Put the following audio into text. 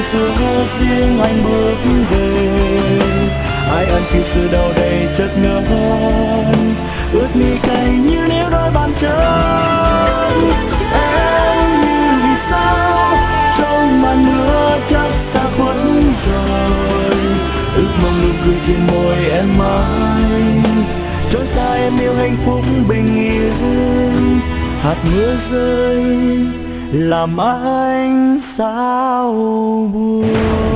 cửa riêng anh bước về. Ai ăn kịp sự đau đầy chất ngỡ, ướt mi cay như nếu đôi bàn chân. Em như vì sao trong màn mưa chắc ta khuất rồi, ước mong nụ cười trên môi em mãi trôi xa. Em yêu hạnh phúc bình yên, hạt mưa rơi làm anh sao buồn.